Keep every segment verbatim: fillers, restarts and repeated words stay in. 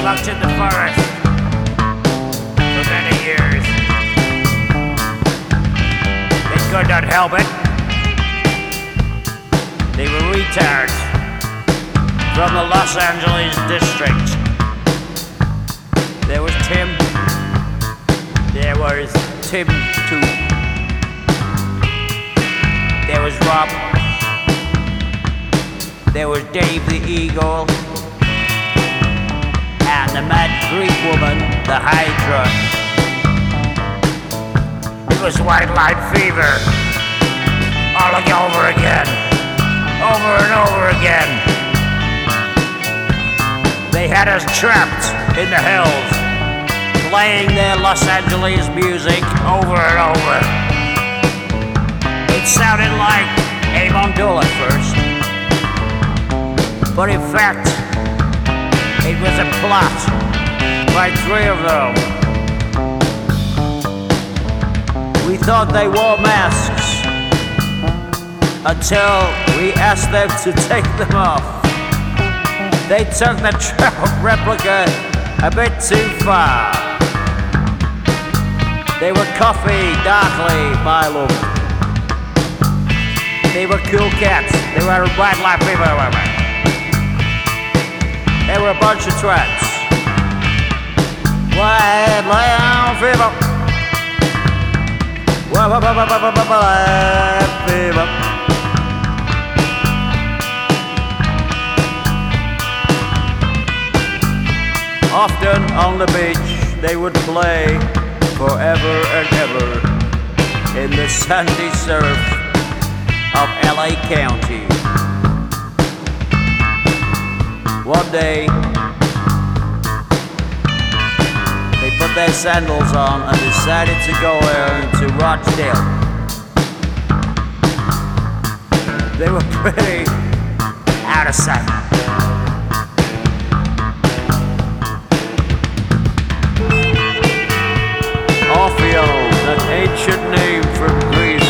locked in the forest for many years. They could not help it. They were retards from the Los Angeles district. There was Tim. There was Tim too. There was Rob. There was Dave the Eagle. And the mad Greek woman, the Hydra. It was white light fever. All over again. Over and over again. They had us trapped in the hills, playing their Los Angeles music over and over. It sounded like Amon Dole at first, but in fact, it was a plot by three of them. We thought they wore masks until we asked them to take them off. They took the Trump replica a bit too far. They were coffee, darkly, my love. They were cool cats. They were white light people. They were a bunch of twats. White light fever. White fever. Often on the beach they would play forever and ever in the sandy surf of L A County. One day they put their sandals on and decided to go to Rochdale. They were pretty out of sight. Orpheus, an ancient name from Greece.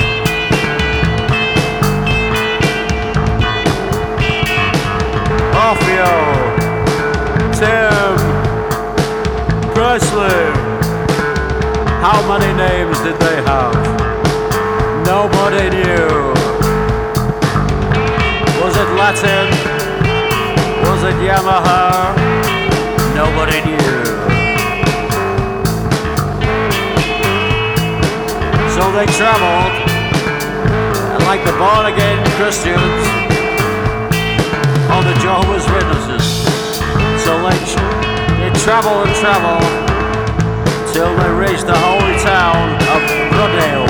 Orpheus, Tim, Presley. How many names did they have? Nobody knew. Was it Latin? Was it Yamaha? Nobody knew. So they traveled, and like the born-again Christians or the Jehovah's Witnesses, so they, they traveled and traveled till they reached the holy town of Rudale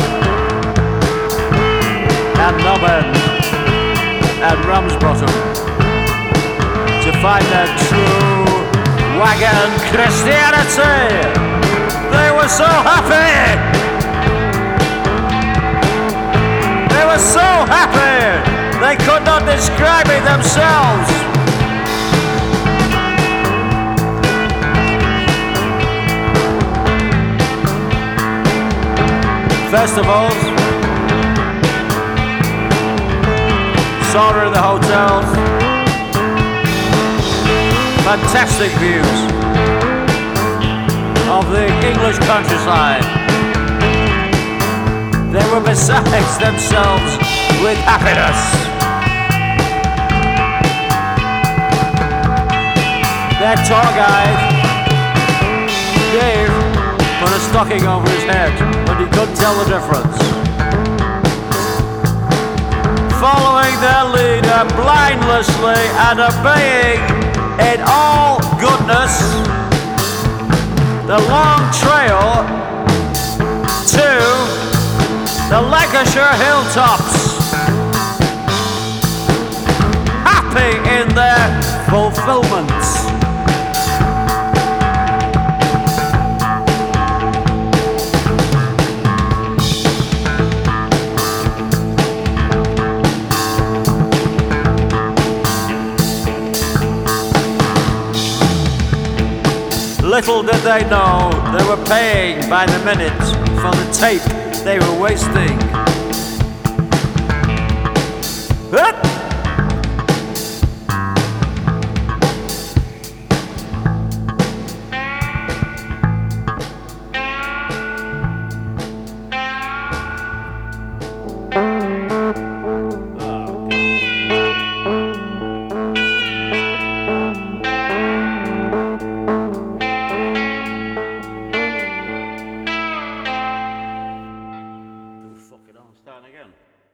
and Nubbin and Ramsbottom to find their true wagon Christianity. They were so happy! They were so happy, they could not describe it themselves. Festivals, sauna in the hotels, fantastic views of the English countryside. They were beside themselves with happiness. Their tour guide, Dave, put a stocking over his head, but he couldn't tell the difference. Following their leader blindlessly and obeying in all goodness, the long trail to the Lancashire hilltops, happy in their fulfillment. Little did they know they were paying by the minute for the tape they were wasting. Hup!